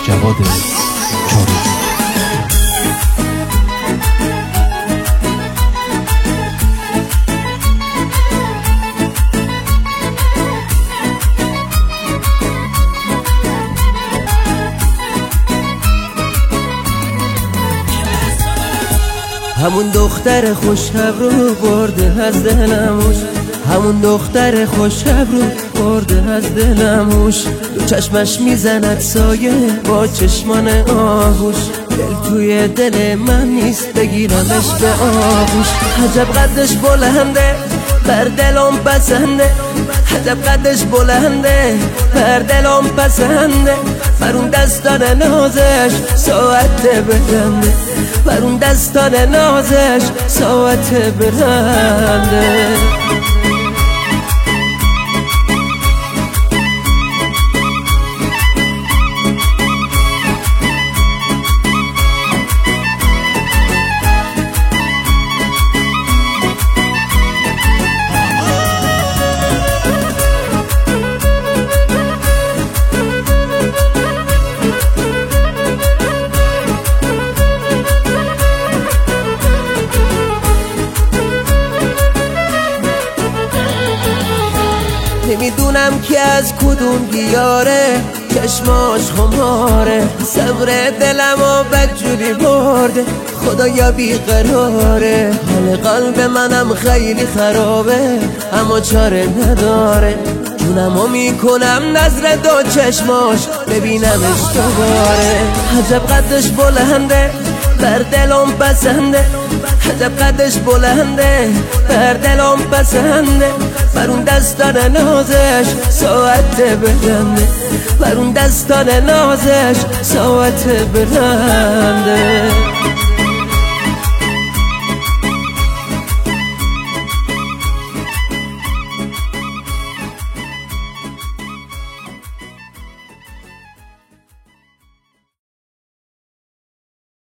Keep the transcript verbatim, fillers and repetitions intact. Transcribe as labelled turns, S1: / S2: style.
S1: جواد چارجو.
S2: همون دختر خوش‌ابرو برده از دلموش، همون دختر خوش‌ابرو برده از دلموش. دو چشمش میزند سایه با چشمان آهوش، دل توی دل من نیست بگیرمش به آغوش. عجب قدش بلنده بر دلم پسنده، عجب قدش بلنده بر دلم پسنده. بر اون دستان نازش ساعت برنده، بر اون دستان نازش ساعت برنده. نمیدونم که از کدوم دیاره چشماش خماره، صبر دلمو بدجوری برده خدایا بیقراره. حال قلب منم خیلی خرابه اما چاره نداره، جونمو میکنم نظر دو چشماش ببینمش دوباره. عجب قدش بلنده بر دلم پسنده، عجب قدش بلنده بر دلم پسنده. بر اون دستان نازش ساعت برنده، بر اون دستان نازش ساعت برنده.